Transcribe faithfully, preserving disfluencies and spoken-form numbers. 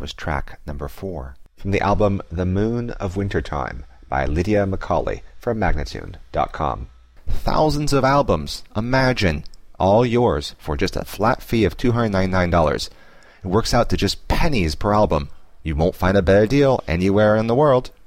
was track number four. From the album The Moon of Wintertime by Lydia Macaulay from Magnatune dot com. Thousands of albums, imagine, all yours for just a flat fee of two hundred ninety-nine dollars. It works out to just pennies per album. You won't find a better deal anywhere in the world.